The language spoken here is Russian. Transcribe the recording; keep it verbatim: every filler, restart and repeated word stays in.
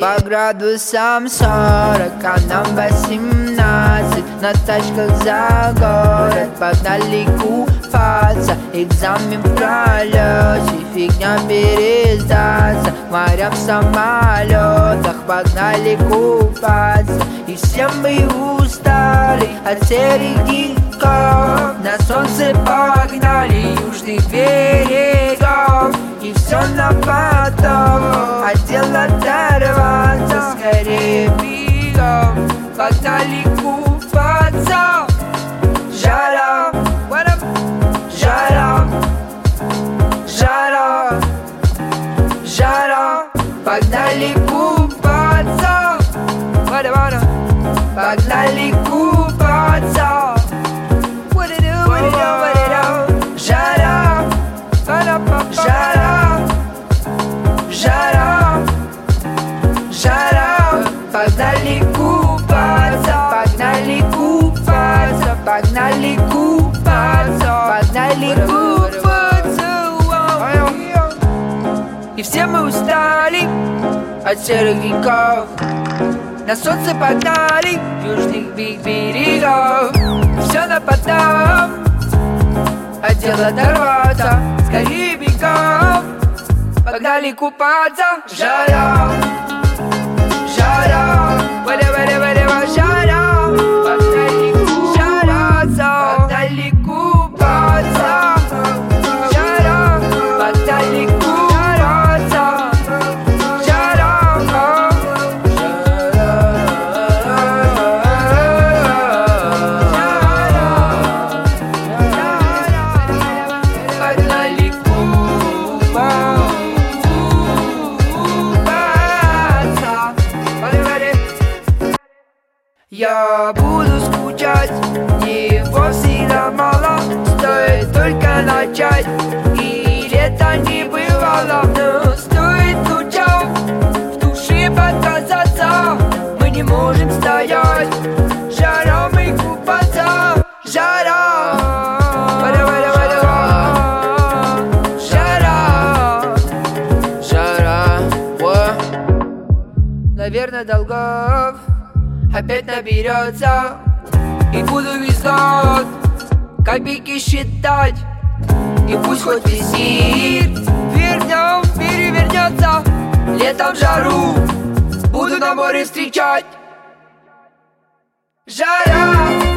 По градусам сорок, а нам восемнадцать. На тачках за город погнали купаться. Экзамен в пролете, фигня пересдаться. Морям в самолетах погнали купаться. И все мы устали от серых диков. На солнце погнали южных берегов. И все на потом, а дело оторваться. Скорее бегом, погнали купаться. Жара, жара, жара, жара. Погнали купаться. Погнали купаться. What it do, what it do, what it do. Жара, жара, жара, жара. Погнали купаться, погнали купаться, погнали купаться, погнали купаться. И все мы устали от серых веков. На солнце погнали южных берегов. Все на потом, а дело оторваться. Скорее бегом, погнали купаться. Жара, жара, валя-валя-валя, жара. Погнали купаться, погнали купаться. Жара, погнали купаться. Жара, погнали купаться. Я буду скучать, его всегда мало. Стоит только начать, и лета не бывало. Но стоит лучом в душе показаться. Мы не можем стоять, жара мы купаться. Жара, жара, жара. Наверное, долгов опять наберется. И буду весь год копейки считать. И пусть хоть висит, вернем, перевернется. Летом жару буду на море встречать. Жара.